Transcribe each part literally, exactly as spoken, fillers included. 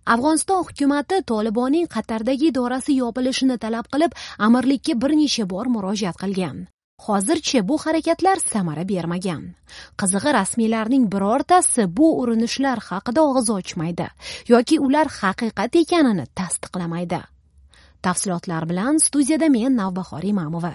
Afg'oniston hukumati Tolibonning Qatardagi idorasi yopilishini talab qilib, amirlikka bir necha bor murojaat qilgan. Hozircha bu harakatlar samara bermagan. Qizig'i, rasmiylarning birortasi bu urinishlar haqida og'iz ochmaydi yoki ular haqiqat ekanini tasdiqlamaydi. Tafsilotlar bilan studiyada men Navbahor Imamova.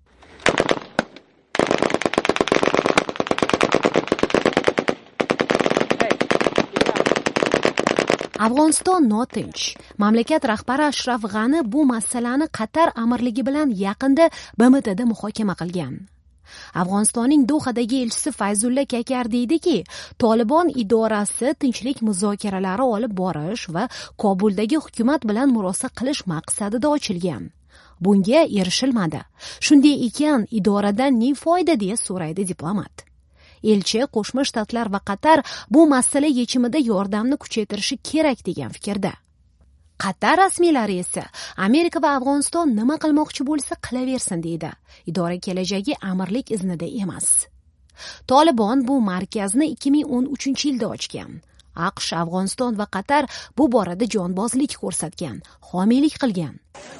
Afg'oniston notinch. Mamlakat rahbari Ashraf G'ani bu masalani Qatar amirligi bilan yaqinda B M T'da muhokama qilgan. Afg'onistonning Dohadagi elchisi Fayzulla Kakar deydiki, Tolibon idorasi tinchlik muzokaralari olib borish va Kobuldagi hukumat bilan murosa qilish maqsadida ochilgan. Bunga erishilmadi. Shunday ekan, idoradan ne foyda deya so'raydi diplomat. Elchi Qo'shma Shtatlar va Qatar bu masala yechimida yordamni kuchaytirishi kerak degan fikrda. Qatar rasmiylari esa Amerika va Afg'oniston nima qilmoqchi bo'lsa qilaversin deydi. Idora kelajagi amirlik iznida emas. Tolibon bu markazni ikki ming o'n uchinchi yilda ochgan. AQSh, Afg'oniston va Qatar bu borada jonbozlik ko'rsatgan, homiylik qilgan.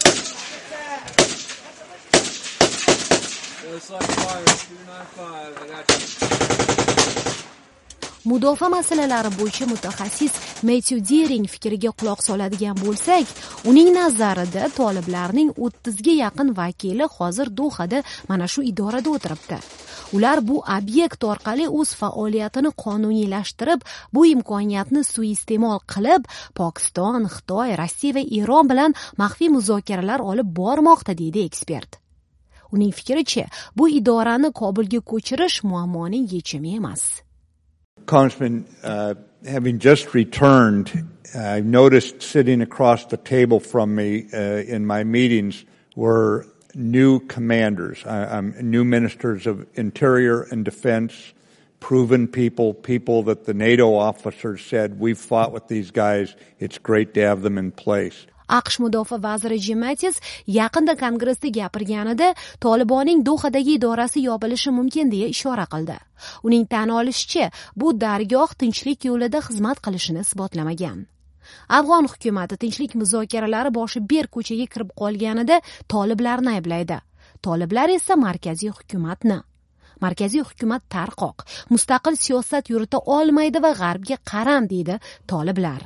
Mudofaa masalalari bo'yicha mutaxassis Matthew Deering fikriga quloq soladigan bo'lsak, uning nazarida toliblarning o'ttizga yaqin vakili hozir Dohada mana shu idorada o'tiribdi. Ular bu obyekt orqali o'z faoliyatini qonuniylashtirib, bu imkoniyatni suiiste'mol qilib, Pokiston, Xitoy, Rossiya va Eron bilan maxfiy muzokaralar olib bormoqda, deydi ekspert. Uning fikricha, bu idorani Kobulga ko'chirish muammoning yechimi emas. Congressman, uh, having just returned, I noticed sitting across the table from me uh, in my meetings were new commanders, uh, um, new ministers of Interior and Defense, proven people, people that the NATO officers said, we've fought with these guys, it's great to have them in place. AQSh mudofaa vaziri Jim Mattis yaqinda Kongressda gapirganida Tolibonning Dohadagi idorasi yopilishi mumkin deya ishora qildi. Uning tan olishicha, bu dargoh tinchlik yo'lida xizmat qilishini isbotlamagan. Afg'on hukumati tinchlik muzokaralari boshi ber ko'chaga kirib qolganida toliblarni ayblaydi. Toliblar esa markaziy hukumatni. Markaziy hukumat tarqoq, mustaqil siyosat yurita olmaydi va g'arbga qaram, deydi toliblar.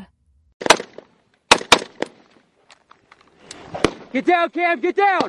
Get down, Cam, get down!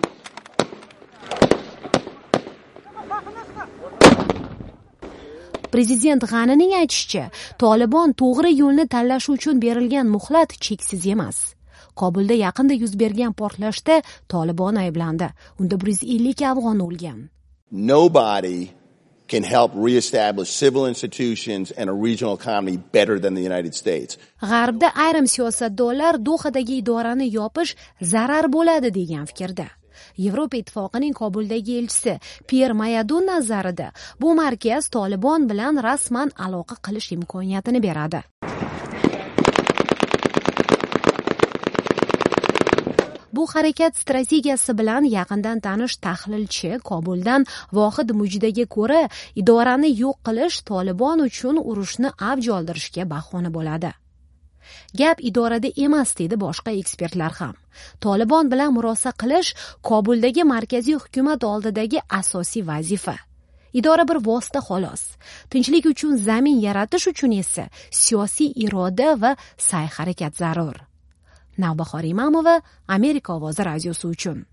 Prezident G'anining aytishicha, Tolibon to'g'ri yo'lni tanlashi uchun berilgan muhlat cheksiz emas. Kobulda yaqinda yuz bergan portlashda Tolibon ayblandi. Unda bir yuz ellik afg'on o'lgan. Nobody can help reestablish civil institutions and a regional economy better than the United States. G'arbda ayrim siyosatdonlar Dohadagi idorani yopish zarar bo'ladi degan fikrda. Yevropa ittifoqining Kobuldagi elchisi Pierre Mayadun nazarida bu markaz Tolibon bilan rasman aloqa qilish imkoniyatini beradi. Bu harakat strategiyasi bilan yaqindan tanish tahlilchi Kobuldan Vohid Mujdaga ko'ra, idorani yo'q qilish Tolibon uchun urushni avj oldirishga bahona bo'ladi. Gap idorada emas, deydi boshqa ekspertlar ham. Tolibon bilan murosa qilish Kobuldagi markaziy hukumat oldidagi asosiy vazifa. Idora bir vosita xolos. Tinchlik uchun zamin yaratish uchun esa siyosiy iroda va sa'y harakat zarur. Navbahor Imamova, Amerika ovozi radiosi uchun.